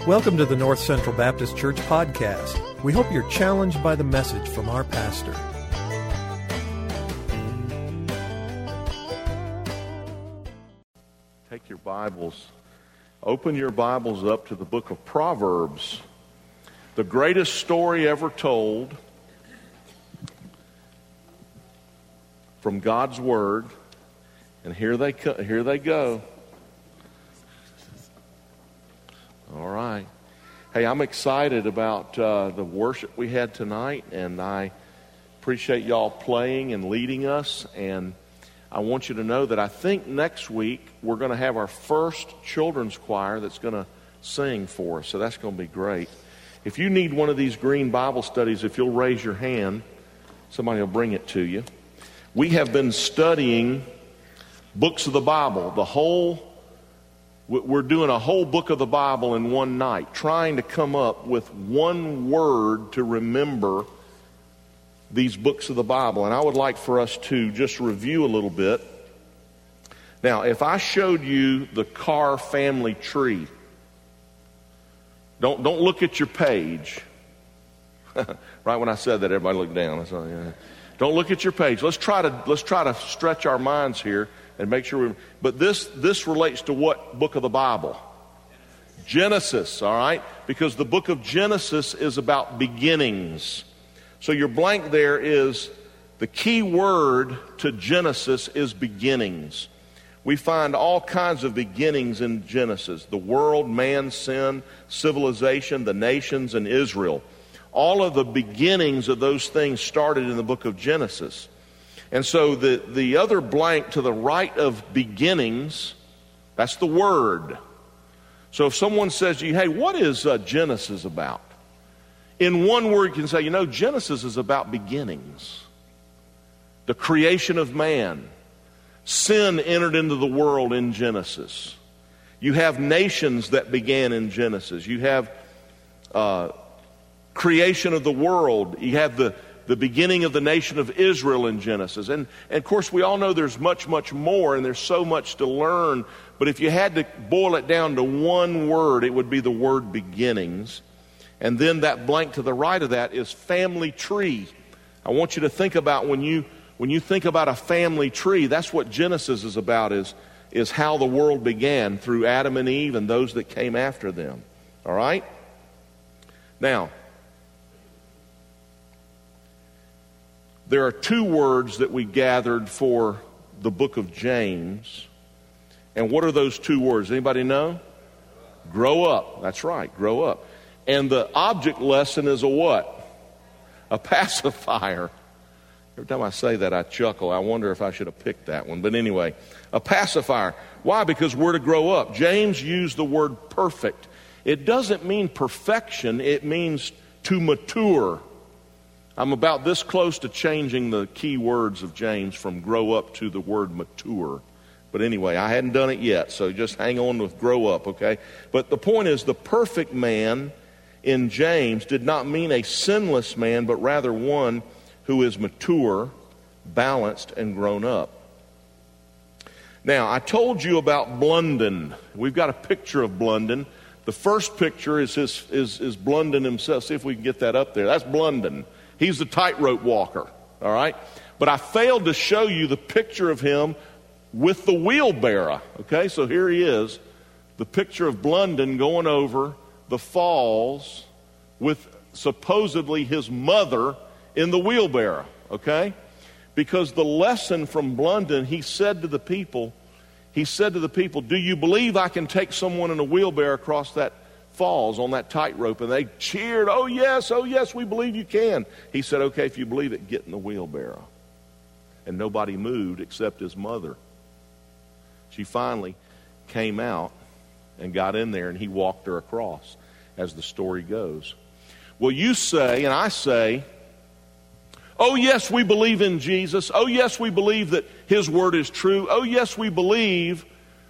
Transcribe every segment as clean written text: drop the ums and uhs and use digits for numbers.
Welcome to the North Central Baptist Church podcast. We hope you're challenged by the message from our pastor. Take your Bibles, open your Bibles up to the book of Proverbs, the greatest story ever told from God's Word. And here they go. All right. Hey, I'm excited about the worship we had tonight, and I appreciate y'all playing and leading us. And I want you to know that I think next week we're going to have our first children's choir that's going to sing for us. So that's going to be great. If you need one of these green Bible studies, if you'll raise your hand, somebody will bring it to you. We have been studying books of the Bible, we're doing a whole book of the Bible in one night, trying to come up with one word to remember these books of the Bible. And I would like for us to just review a little bit. Now, if I showed you the Carr family tree, don't look at your page. Right when I said that, everybody looked down. I saw, yeah. Don't look at your page. Let's try to stretch our minds here and make sure but this relates to what book of the Bible? Genesis, all right? Because the book of Genesis is about beginnings. So your blank there is, the key word to Genesis is beginnings. We find all kinds of beginnings in Genesis. The world, man, sin, civilization, the nations, and Israel. All of the beginnings of those things started in the book of Genesis. And so the other blank to the right of beginnings, that's the word. So if someone says to you, hey, what is Genesis about? In one word you can say, Genesis is about beginnings. The creation of man. Sin entered into the world in Genesis. You have nations that began in Genesis. You have creation of the world. You have the beginning of the nation of Israel in Genesis. And of course, we all know there's much, much more, and there's so much to learn. But if you had to boil it down to one word, it would be the word beginnings. And then that blank to the right of that is family tree. I want you to think about when you think about a family tree, that's what Genesis is about, is how the world began through Adam and Eve and those that came after them. All right? Now, there are two words that we gathered for the book of James. And what are those two words? Anybody know? Grow up. That's right, grow up. And the object lesson is a what? A pacifier. Every time I say that, I chuckle. I wonder if I should have picked that one. But anyway, a pacifier. Why? Because we're to grow up. James used the word perfect. It doesn't mean perfection. It means to mature. I'm about this close to changing the key words of James from grow up to the word mature. But anyway, I hadn't done it yet, so just hang on with grow up, okay? But the point is, the perfect man in James did not mean a sinless man, but rather one who is mature, balanced, and grown up. Now, I told you about Blunden. We've got a picture of Blunden. The first picture is Blunden himself. See if we can get that up there. That's Blunden. He's the tightrope walker, all right? But I failed to show you the picture of him with the wheelbarrow, okay? So here he is, the picture of Blunden going over the falls with supposedly his mother in the wheelbarrow, okay? Because the lesson from Blunden, he said to the people, do you believe I can take someone in a wheelbarrow across that falls on that tightrope? And they cheered, oh yes, we believe you can. He said, okay, if you believe it, get in the wheelbarrow. And nobody moved except his mother. She finally came out and got in there, and he walked her across, as the story goes. Well, you say, and I say, oh yes, we believe in Jesus. Oh yes, we believe that his word is true. Oh yes, we believe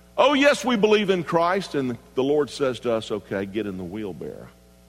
in Christ. And the Lord says to us, okay, get in the wheelbarrow.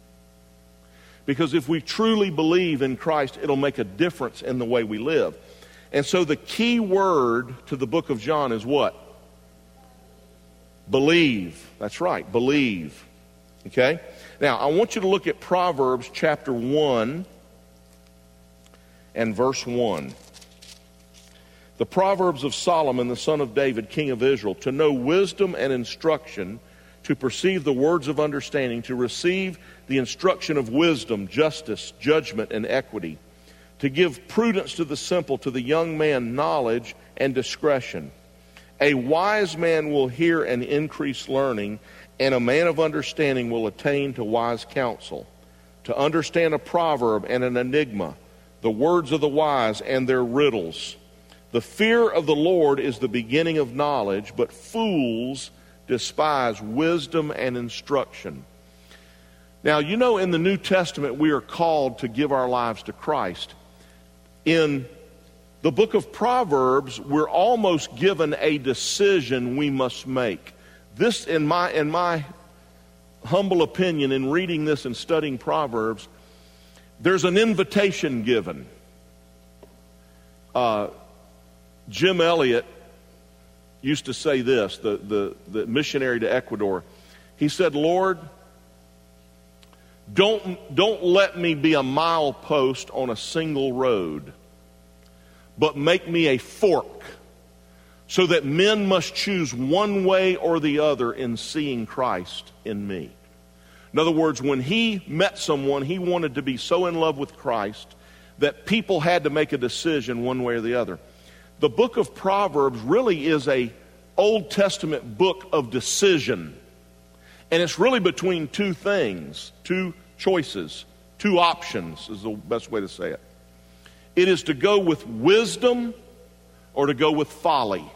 Because if we truly believe in Christ, it'll make a difference in the way we live. And so the key word to the book of John is what? Believe. That's right, believe. Okay? Now, I want you to look at Proverbs chapter 1 and verse 1. The Proverbs of Solomon, the son of David, king of Israel, to know wisdom and instruction, to perceive the words of understanding, to receive the instruction of wisdom, justice, judgment, and equity, to give prudence to the simple, to the young man knowledge and discretion. A wise man will hear and increase learning, and a man of understanding will attain to wise counsel. To understand a proverb and an enigma, the words of the wise and their riddles. The fear of the Lord is the beginning of knowledge, but fools despise wisdom and instruction. Now, you know, in the New Testament, we are called to give our lives to Christ. In the book of Proverbs, we're almost given a decision we must make. This, in my humble opinion, in reading this and studying Proverbs, there's an invitation given. Jim Elliot used to say this, the missionary to Ecuador. He said, Lord, don't let me be a milepost on a single road, but make me a fork, so that men must choose one way or the other in seeing Christ in me. In other words, when he met someone, he wanted to be so in love with Christ that people had to make a decision one way or the other. The book of Proverbs really is a Old Testament book of decision. And it's really between two things, two choices, two options is the best way to say it. It is to go with wisdom or to go with folly.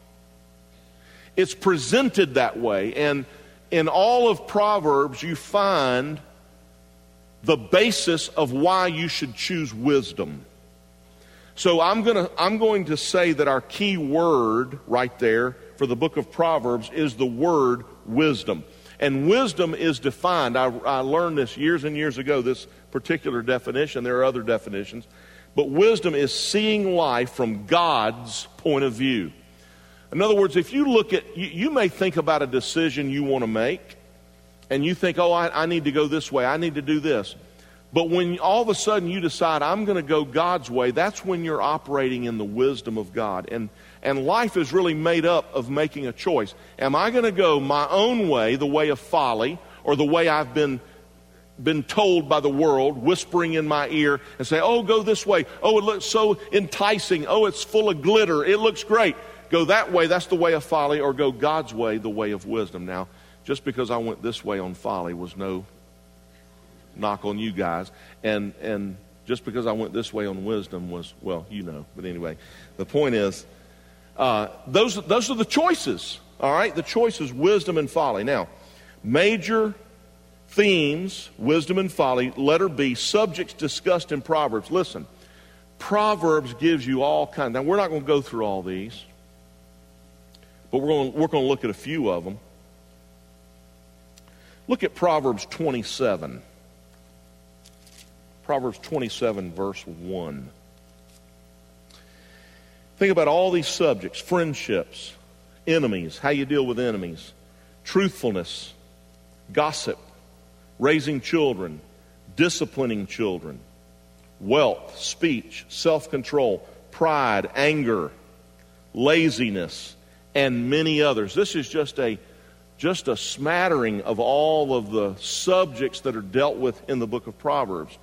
It's presented that way, and in all of Proverbs you find the basis of why you should choose wisdom. So I'm going to say that our key word right there for the book of Proverbs is the word wisdom. And wisdom is defined. I learned this years and years ago, this particular definition. There are other definitions. But wisdom is seeing life from God's point of view. In other words, if you look at, you may think about a decision you want to make, and you think, oh, I need to go this way, I need to do this. But when all of a sudden you decide, I'm going to go God's way, that's when you're operating in the wisdom of God. And life is really made up of making a choice. Am I going to go my own way, the way of folly, or the way I've been told by the world, whispering in my ear, and say, oh, go this way. Oh, it looks so enticing. Oh, it's full of glitter. It looks great. Go that way, that's the way of folly, or go God's way, the way of wisdom. Now, just because I went this way on folly was no knock on you guys. And just because I went this way on wisdom was, well, you know. But anyway, the point is, those are the choices, all right? The choices, wisdom and folly. Now, major themes, wisdom and folly, letter B, subjects discussed in Proverbs. Listen, Proverbs gives you all kinds. Now, we're not going to go through all these, but we're going to look at a few of them. Look at Proverbs 27. Proverbs 27, verse 1. Think about all these subjects: friendships, enemies, how you deal with enemies, truthfulness, gossip, raising children, disciplining children, wealth, speech, self-control, pride, anger, laziness, and many others. This is just a smattering of all of the subjects that are dealt with in the book of Proverbs.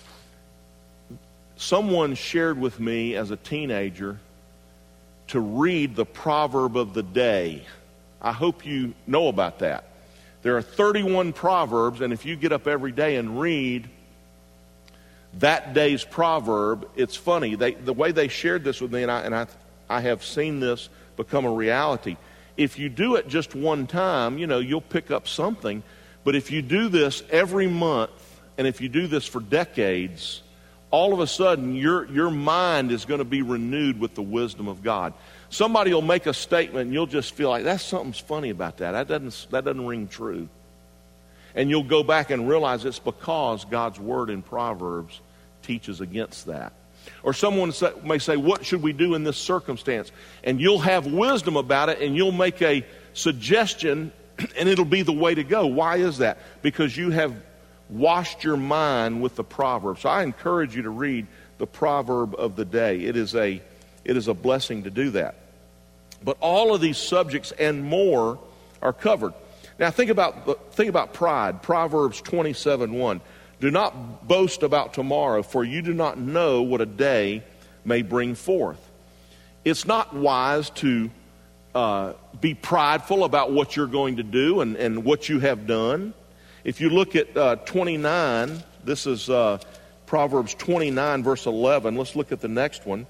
Someone shared with me as a teenager to read the proverb of the day. I hope you know about that. There are 31 proverbs, and if you get up every day and read that day's proverb, it's funny. The way they shared this with me, and I have seen this become a reality. If you do it just one time, you'll pick up something. But if you do this every month, and if you do this for decades, all of a sudden your mind is going to be renewed with the wisdom of God. Somebody will make a statement and you'll just feel like something's funny about that. That doesn't ring true. And you'll go back and realize it's because God's word in Proverbs teaches against that. Or someone may say, what should we do in this circumstance? And you'll have wisdom about it, and you'll make a suggestion and it'll be the way to go. Why is that? Because you have washed your mind with the Proverbs. So I encourage you to read the proverb of the day. It is a blessing to do that. But all of these subjects and more are covered. Now think about pride. Proverbs 27:1. Do not boast about tomorrow, for you do not know what a day may bring forth. It's not wise to be prideful about what you're going to do and what you have done. If you look at 29, this is Proverbs 29, verse 11. Let's look at the next one.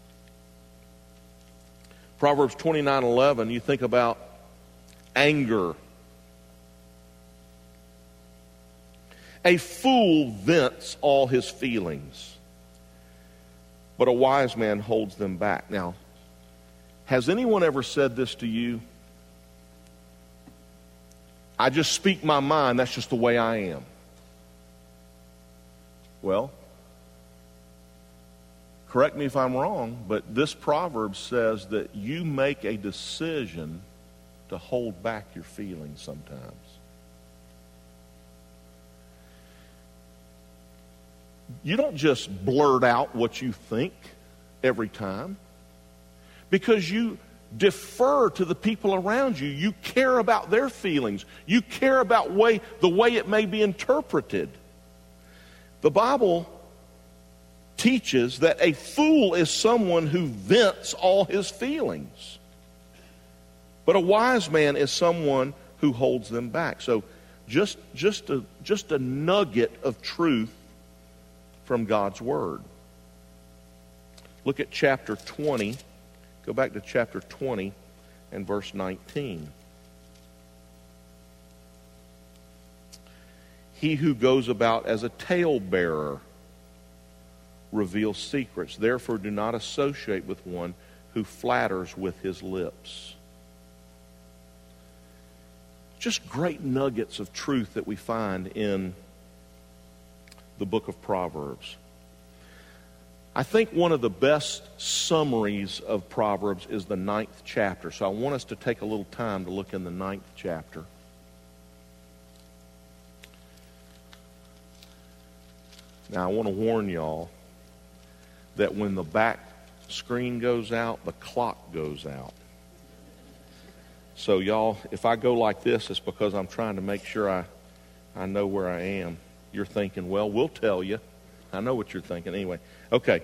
Proverbs 29:11, you think about anger. A fool vents all his feelings, but a wise man holds them back. Now, has anyone ever said this to you? I just speak my mind, that's just the way I am. Well, correct me if I'm wrong, but this proverb says that you make a decision to hold back your feelings sometimes. You don't just blurt out what you think every time, because you defer to the people around you. You care about their feelings. You care about the way it may be interpreted. The Bible teaches that a fool is someone who vents all his feelings, but a wise man is someone who holds them back. So just a nugget of truth from God's Word. Look at chapter 20. Go back to chapter 20 and verse 19. He who goes about as a talebearer reveals secrets. Therefore, do not associate with one who flatters with his lips. Just great nuggets of truth that we find in the book of Proverbs. I think one of the best summaries of Proverbs is the 9th chapter. So I want us to take a little time to look in the 9th chapter. Now I want to warn y'all that when the back screen goes out, the clock goes out. So y'all, if I go like this, it's because I'm trying to make sure I know where I am. You're thinking, well, we'll tell you. I know what you're thinking. Anyway, okay.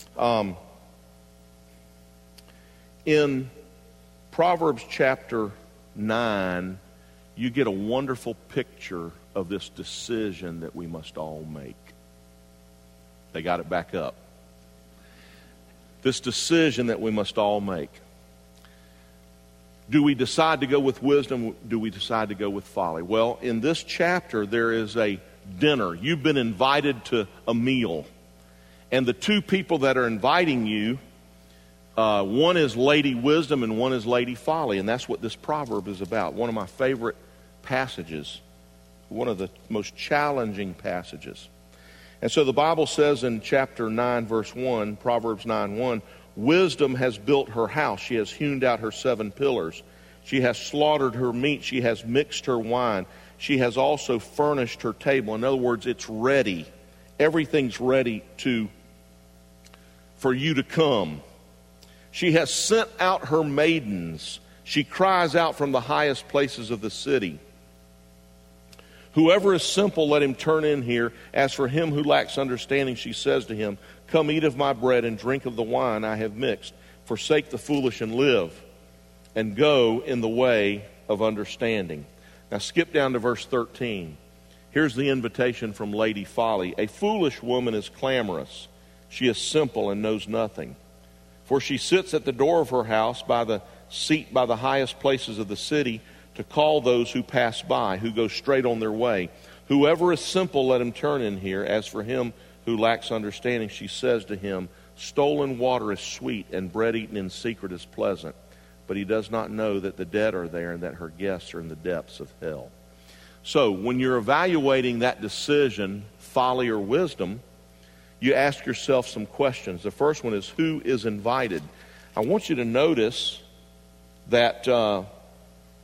In Proverbs chapter 9, you get a wonderful picture of this decision that we must all make. They got it back up. This decision that we must all make. Do we decide to go with wisdom? Do we decide to go with folly? Well, in this chapter, there is a dinner. You've been invited to a meal. And the two people that are inviting you, one is Lady Wisdom and one is Lady Folly. And that's what this proverb is about. One of my favorite passages. One of the most challenging passages. And so the Bible says in chapter 9, verse 1, Proverbs 9:1, wisdom has built her house. She has hewn out her 7 pillars. She has slaughtered her meat. She has mixed her wine. She has also furnished her table. In other words, it's ready. Everything's ready for you to come. She has sent out her maidens. She cries out from the highest places of the city. Whoever is simple, let him turn in here. As for him who lacks understanding, she says to him, come eat of my bread and drink of the wine I have mixed. Forsake the foolish and live, and go in the way of understanding. Now skip down to verse 13. Here's the invitation from Lady Folly. A foolish woman is clamorous. She is simple and knows nothing. For she sits at the door of her house by the seat by the highest places of the city to call those who pass by, who go straight on their way. Whoever is simple, let him turn in here. As for him who lacks understanding, she says to him, stolen water is sweet and bread eaten in secret is pleasant. But he does not know that the dead are there and that her guests are in the depths of hell. So when you're evaluating that decision, folly or wisdom, you ask yourself some questions. The first one is, who is invited? I want you to notice that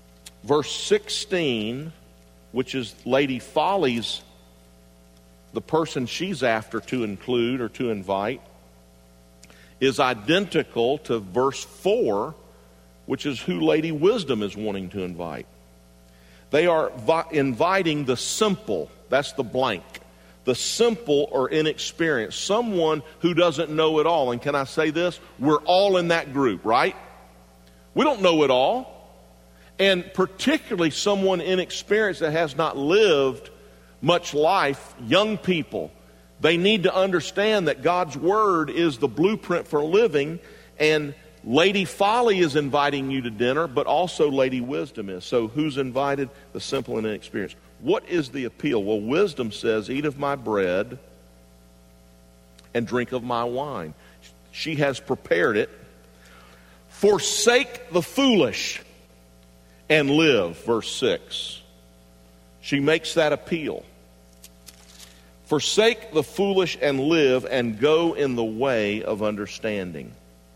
verse 16, which is Lady Folly's, the person she's after to include or to invite, is identical to verse 4, which is who Lady Wisdom is wanting to invite. They are inviting the simple, that's the blank, the simple or inexperienced, someone who doesn't know it all. And can I say this? We're all in that group, right? We don't know it all. And particularly someone inexperienced that has not lived much life, young people. They need to understand that God's Word is the blueprint for living, and Lady Folly is inviting you to dinner, but also Lady Wisdom is. So who's invited? The simple and inexperienced. What is the appeal? Well, Wisdom says, eat of my bread and drink of my wine. She has prepared it. Forsake the foolish and live, verse 6. She makes that appeal. Forsake the foolish and live, and go in the way of understanding.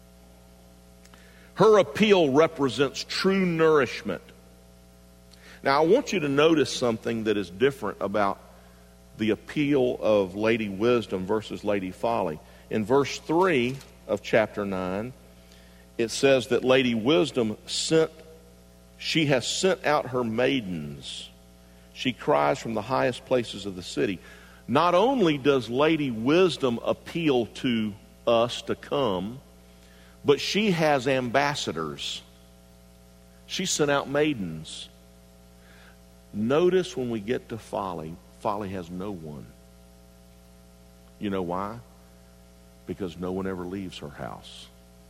Her appeal represents true nourishment. Now, I want you to notice something that is different about the appeal of Lady Wisdom versus Lady Folly. In verse 3 of chapter 9, it says that Lady Wisdom she has sent out her maidens. She cries from the highest places of the city. Not only does Lady Wisdom appeal to us to come, but she has ambassadors. She sent out maidens. Notice when we get to Folly, Folly has no one. You know why? Because no one ever leaves her house.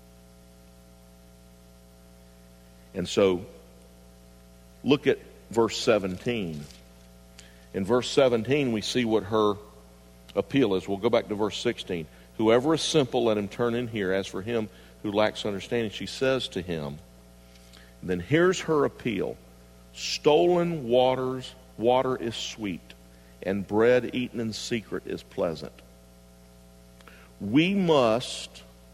And so, look at verse 17. In verse 17, we see what her appeal is. We'll go back to verse 16. Whoever is simple, let him turn in here. As for him who lacks understanding, she says to him. Then here's her appeal. Stolen water is sweet, and bread eaten in secret is pleasant. We must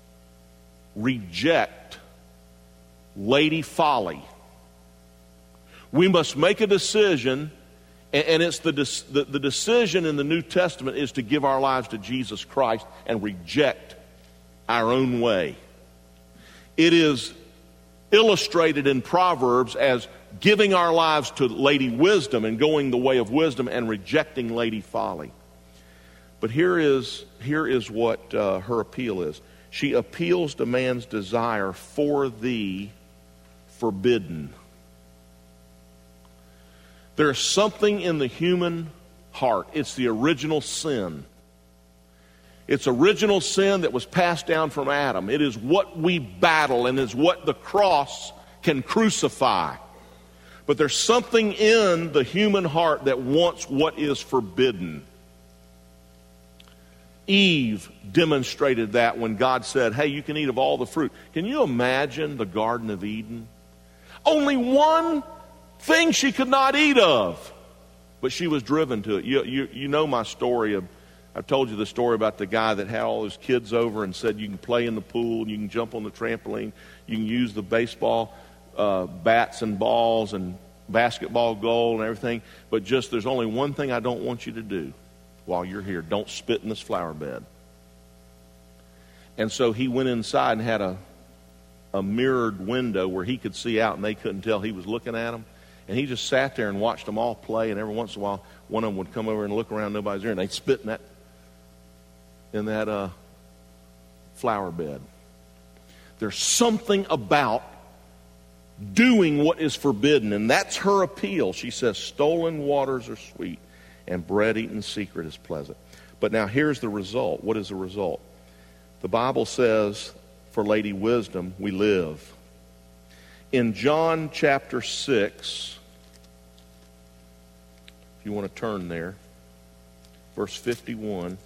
reject Lady Folly. We must make a decision, and it's the decision in the New Testament is to give our lives to Jesus Christ and reject our own way. It is illustrated in Proverbs as giving our lives to Lady Wisdom and going the way of wisdom and rejecting Lady Folly. But here is what her appeal is. She appeals to man's desire for the forbidden. There's something in the human heart. It's the original sin. It's original sin that was passed down from Adam. It is what we battle and is what the cross can crucify. But there's something in the human heart that wants what is forbidden. Eve demonstrated that when God said, hey, you can eat of all the fruit. Can you imagine the Garden of Eden? Only one thing she could not eat of, but she was driven to it. You know my story. I've told you the story about the guy that had all his kids over and said you can play in the pool, you can jump on the trampoline, you can use the baseball bats and balls and basketball goal and everything, but just there's only one thing I don't want you to do while you're here. Don't spit in this flower bed. And so he went inside and had a mirrored window where he could see out and they couldn't tell he was looking at them. And he just sat there and watched them all play, and every once in a while one of them would come over and look around, nobody's there, and they'd spit in that flower bed. There's something about doing what is forbidden, and that's her appeal. She says, stolen waters are sweet, and bread eaten in secret is pleasant. But now here's the result. What is the result? The Bible says, for Lady Wisdom, we live. In John chapter 6, if you want to turn there, verse 51.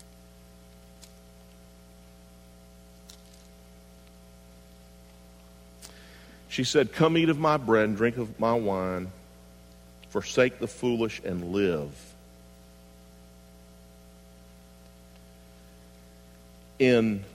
She said, come eat of my bread and drink of my wine. Forsake the foolish and live. In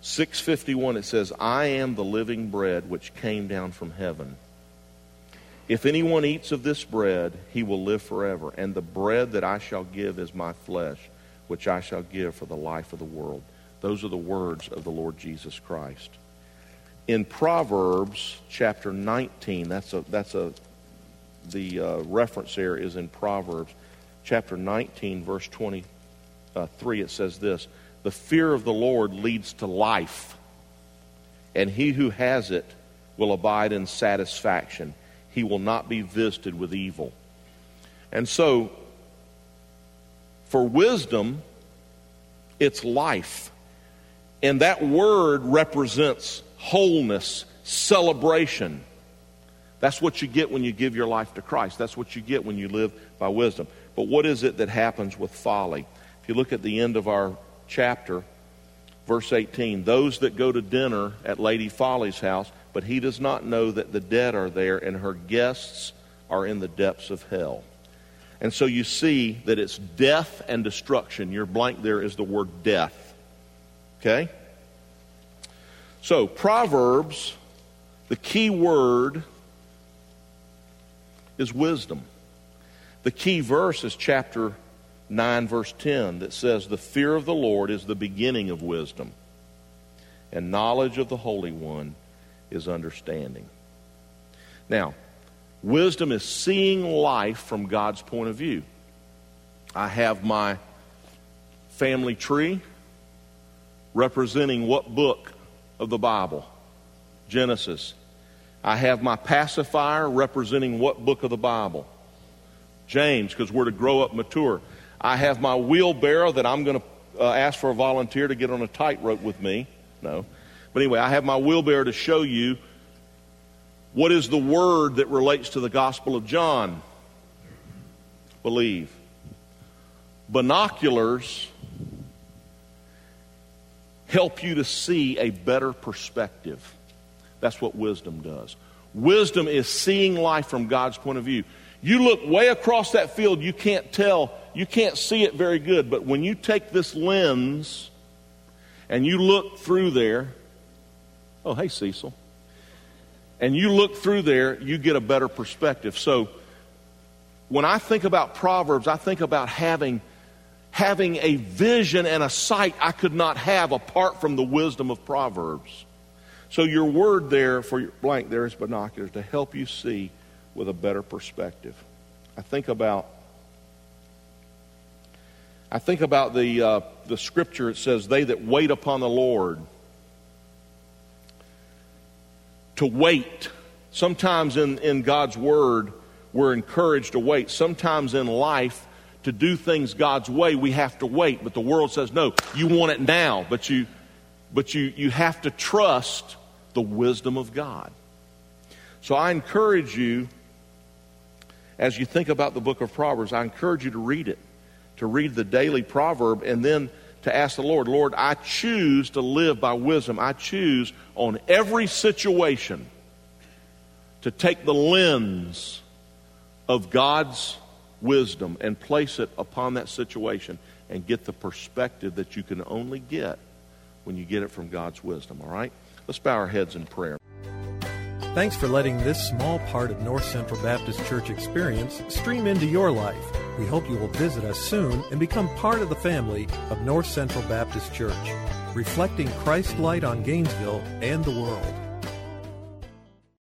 6:51 it says, I am the living bread which came down from heaven. If anyone eats of this bread, he will live forever. And the bread that I shall give is my flesh, which I shall give for the life of the world. Those are the words of the Lord Jesus Christ. In Proverbs chapter 19, the reference there is in Proverbs chapter 19, verse 23. It says this: the fear of the Lord leads to life, and he who has it will abide in satisfaction. He will not be visited with evil. And so, for wisdom, it's life. And that word represents wholeness, celebration. That's what you get when you give your life to Christ. That's what you get when you live by wisdom. But what is it that happens with folly? If you look at the end of our chapter, verse 18, those that go to dinner at Lady Folly's house, but he does not know that the dead are there, and her guests are in the depths of hell. And so you see that it's death and destruction. Your blank there is the word death. Okay? So, Proverbs, the key word is wisdom. The key verse is chapter 9, verse 10, that says, the fear of the Lord is the beginning of wisdom, and knowledge of the Holy One is understanding. Now, wisdom is seeing life from God's point of view. I have my family tree representing what book of the Bible? Genesis. I have my pacifier representing what book of the Bible? James, because we're to grow up mature. I have my wheelbarrow that I'm going to ask for a volunteer to get on a tightrope with me. No. But anyway, I have my wheelbarrow to show you what is the word that relates to the Gospel of John. Believe. Binoculars help you to see a better perspective. That's what wisdom does. Wisdom is seeing life from God's point of view. You look way across that field, you can't tell, you can't see it very good. But when you take this lens and you look through there, oh, hey, Cecil. And you look through there, you get a better perspective. So when I think about Proverbs, I think about having a vision and a sight I could not have apart from the wisdom of Proverbs. So your word there for your blank there is binoculars, to help you see with a better perspective. I think about the scripture. It says, they that wait upon the Lord. To wait. Sometimes in God's word, we're encouraged to wait. Sometimes in life, to do things God's way, we have to wait. But the world says, no, you want it now. But you have to trust the wisdom of God. So I encourage you, as you think about the book of Proverbs, I encourage you to read it, to read the daily proverb, and then to ask the Lord, Lord, I choose to live by wisdom. I choose on every situation to take the lens of God's wisdom and place it upon that situation and get the perspective that you can only get when you get it from God's wisdom, all right? Let's bow our heads in prayer. Thanks for letting this small part of North Central Baptist Church experience stream into your life. We hope you will visit us soon and become part of the family of North Central Baptist Church, reflecting Christ's light on Gainesville and the world.